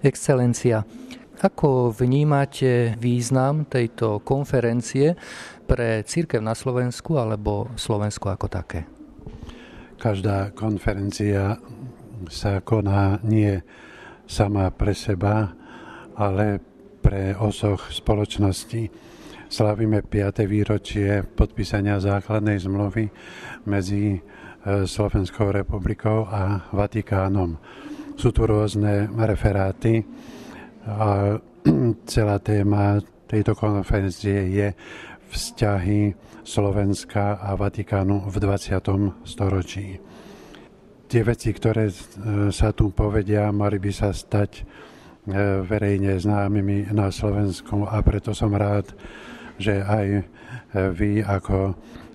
Excelencia, ako vnímate význam tejto konferencie pre cirkev na Slovensku alebo Slovensko ako také? Každá konferencia sa koná nie sama pre seba, ale pre osoch spoločnosti. Slávime 5. výročie podpísania základnej zmluvy medzi Slovenskou republikou a Vatikánom. Sú tu rôzne referáty a celá téma tejto konferencie je vzťahy Slovenska a Vatikánu v 20. storočí. Tie veci, ktoré sa tu povedia, mali by sa stať verejne známymi na Slovensku a preto som rád, že aj vy ako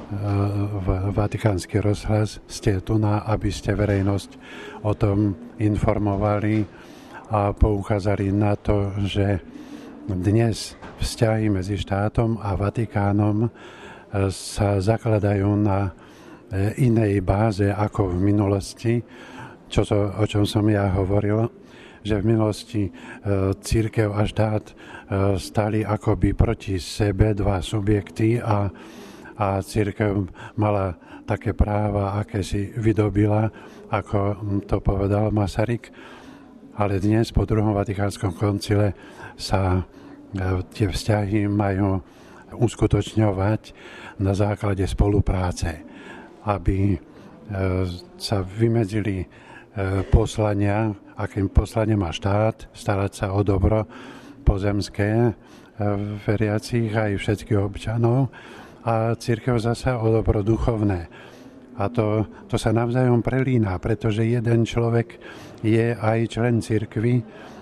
Vatikánsky rozhlas ste tu aby ste verejnosť o tom informovali a poukázali na to, že dnes vzťahy medzi štátom a Vatikánom sa zakladajú na inej báze ako v minulosti, o čom som ja hovoril, že v minulosti cirkev a štát stali akoby proti sebe dva subjekty a cirkev mala také práva, aké si vydobila, ako to povedal Masaryk. Ale dnes po druhom Vatikánskom koncile sa tie vzťahy majú uskutočňovať na základe spolupráce, aby sa vymedzili poslania, akým poslanie má štát, starať sa o dobro pozemské veriacich aj všetkých občanov a cirkev zasa o dobro duchovné. A to sa navzájom prelína, pretože jeden človek je aj člen cirkvi,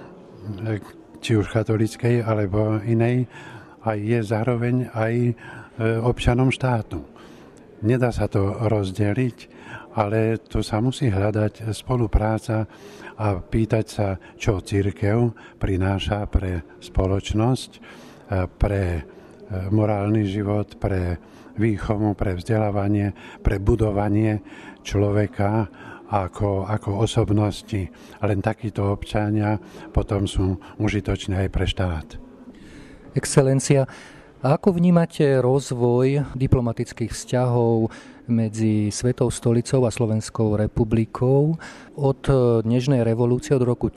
či už katolíckej alebo inej, a je zároveň aj občanom štátu. Nedá sa to rozdeliť, ale tu sa musí hľadať spolupráca a pýtať sa, čo cirkev prináša pre spoločnosť, pre morálny život, pre výchovu, pre vzdelávanie, pre budovanie človeka ako osobnosti. Len takíto občania potom sú užitoční aj pre štát. Excelencia, a ako vnímate rozvoj diplomatických vzťahov medzi Svetou stolicou a Slovenskou republikou od Nežnej revolúcie od roku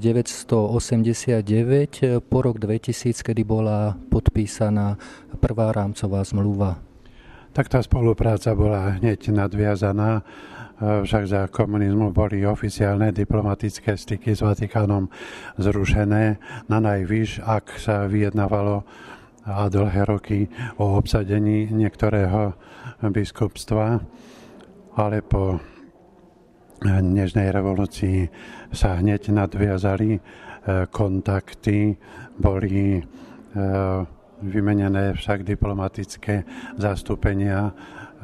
1989 po rok 2000, kedy bola podpísaná prvá rámcová zmluva? Tak tá spolupráca bola hneď nadviazaná, však za komunizmu boli oficiálne diplomatické styky s Vatikánom zrušené na najvyš, ak sa vyjednávalo a dlhé roky o obsadení niektorého biskupstva, ale po Nežnej revolúcii sa hneď nadviazali kontakty, boli vymenené však diplomatické zastúpenia.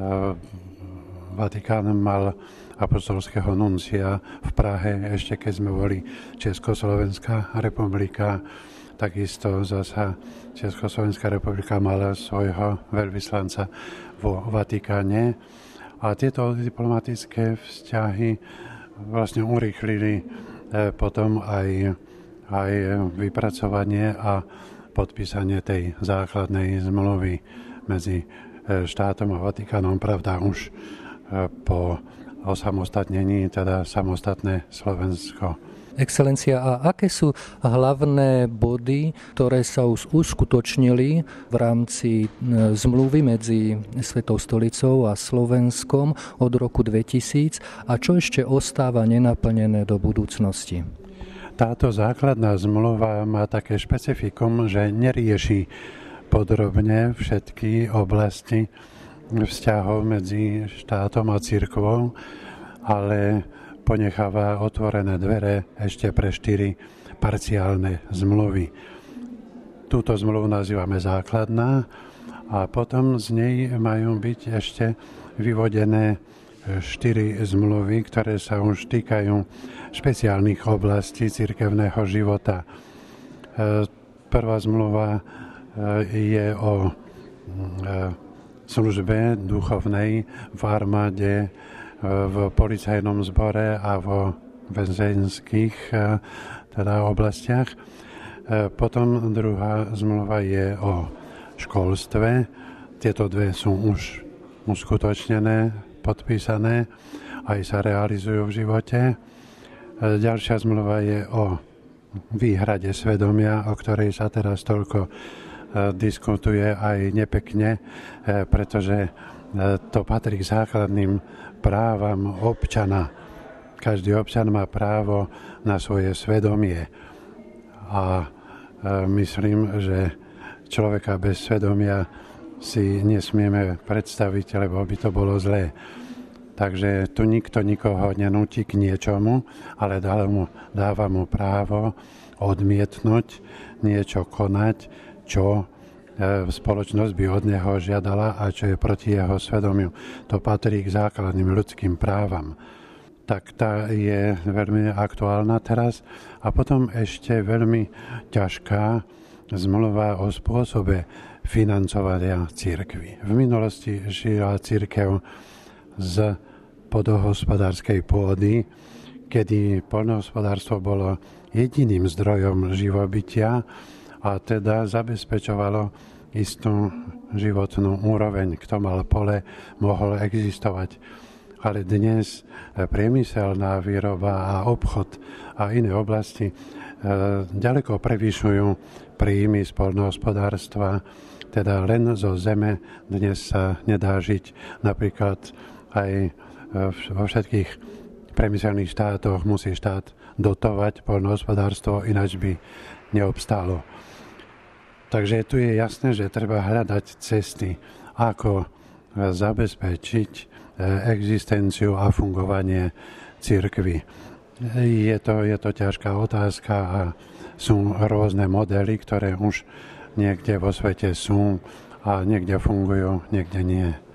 Vatikán mal apoštolského nuncia v Prahe, ešte keď sme boli Československá republika. Takisto zasa Československá republika mala svojho veľvyslanca vo Vatikáne. A tieto diplomatické vzťahy vlastne urýchlili potom aj vypracovanie a podpísanie tej základnej zmluvy medzi štátom a Vatikánom. Pravda, už po osamostatnení, teda samostatné Slovensko. Excelencia, a aké sú hlavné body, ktoré sa už uskutočnili v rámci zmluvy medzi Svetou stolicou a Slovenskom od roku 2000 a čo ešte ostáva nenaplnené do budúcnosti? Táto základná zmluva má také špecifikum, že nerieši podrobne všetky oblasti vzťahov medzi štátom a cirkvou, ale ponecháva otvorené dvere ešte pre 4 parciálne zmluvy. Túto zmluvu nazývame základná a potom z nej majú byť ešte vyvodené 4 zmluvy, ktoré sa už týkajú špeciálnych oblastí cirkevného života. Prvá zmluva je o službe duchovnej v armáde, v policajnom zbore a vo väzenských teda oblastiach. Potom druhá zmluva je o školstve. Tieto dve sú už uskutočnené, podpísané, aj sa realizujú v živote. Ďalšia zmluva je o výhrade svedomia, o ktorej sa teraz toľko diskutuje aj nepekne, pretože to patrí k základným právam občana. Každý občan má právo na svoje svedomie. A myslím, že človeka bez svedomia si nesmieme predstaviť, lebo by to bolo zlé. Takže tu nikto nikoho nenúti k niečomu, ale dáva mu právo odmietnúť niečo konať, čo spoločnosť by od neho žiadala a čo je proti jeho svedomiu. To patrí k základným ľudským právam. Tak tá je veľmi aktuálna teraz. A potom ešte veľmi ťažká zmluva o spôsobe financovania cirkvi. V minulosti žila cirkev z poľnohospodárskej pôdy, kedy poľnohospodárstvo bolo jediným zdrojom živobytia a teda zabezpečovalo istú životnú úroveň. Kto mal pole, mohol existovať. Ale dnes priemyselná výroba a obchod a iné oblasti ďaleko prevyšujú príjmy z poľnohospodárstva, teda len zo zeme dnes sa nedá žiť. Napríklad aj vo všetkých priemyselných štátoch musí štát dotovať poľnohospodárstvo, ináč by neobstálo. Takže tu je jasné, že treba hľadať cesty, ako zabezpečiť existenciu a fungovanie cirkvi. Je to ťažká otázka a sú rôzne modely, ktoré už niekde vo svete sú a niekde fungujú, niekde nie.